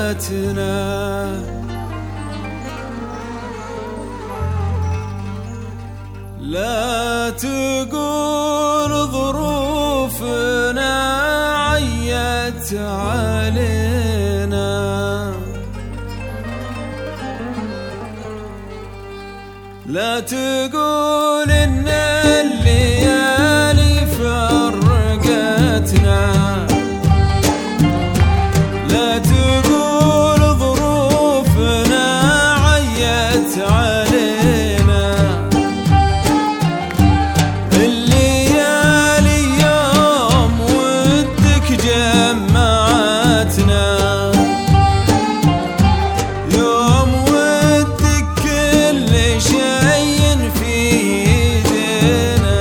مالتنا. لا تقول ظروفنا عيت علينا، لا تقول إن الليالي فرقتنا، لا تقول ظروفنا عيت علينا. الليالي يوم ودك جمعتنا، يوم ودك كل شيء في ايدينا.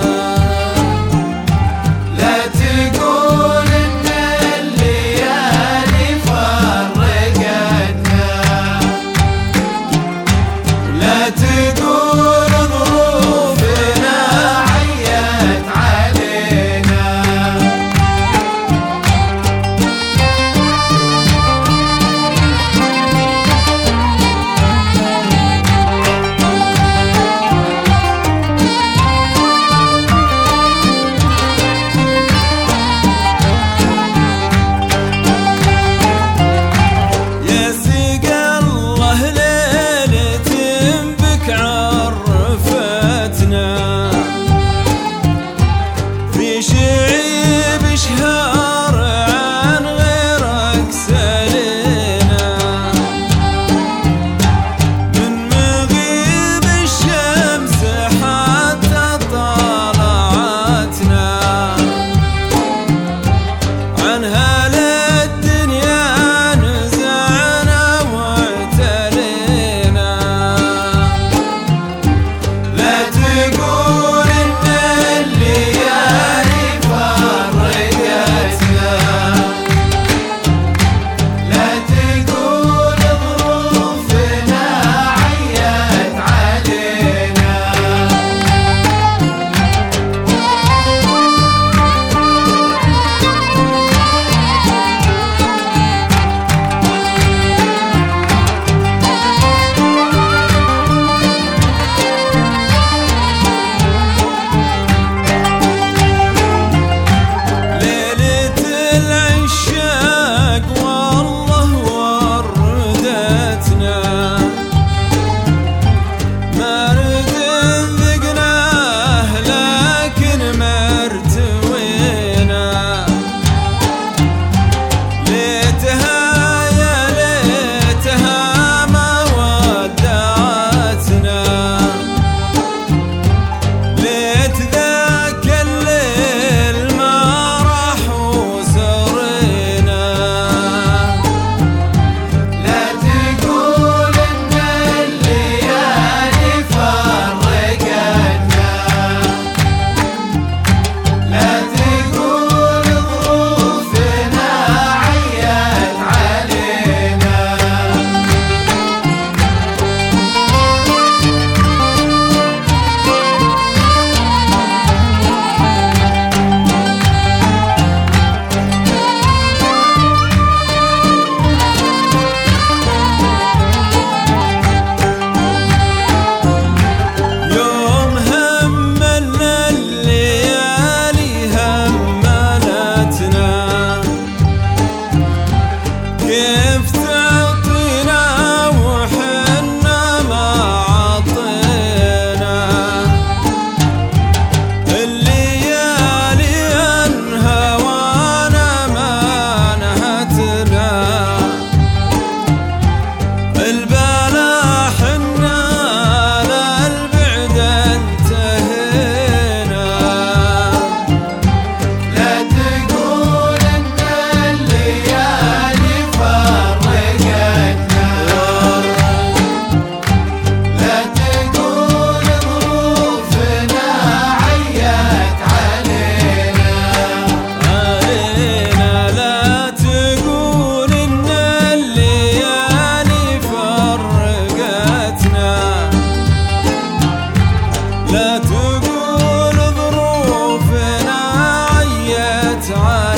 لا تقول ان الليالي فرقتنا، لا تقول ظروفنا عيت علينا. يا سقى الله ليلة بك عرفتنا، في شعيب شهر عن غيرك سلينا. من مغيب الشمس حتى طلعتنا، عنها للدنيا نزعنا واعتلينا. لا تقول إن الليالي فرقتنا، لا تقول ظروفنا عيت علينا. ليلة العشاق والله وردتنا، مرد ذقناه لكن مرتوينا. ليتها يا ليتها ما ودعتنا، ليت ذاك الليل ما راح وسرينا. لا تقول إن الليالي فرقتنا، لا تقول ظروفنا عيت علينا. يوم هملنا الليالي هملتنا، كيف تعطينا وحنا ما عطينا. الليالي انهوانا ما نهتنا، البلا حنا للبعد انتهينا. لا تقول إن الليالي فرقتنا، لا تقول ظروفنا عيت علينا. لا تقول إن الليالي فرقتنا، لا تقول ظروفنا عيت علينا.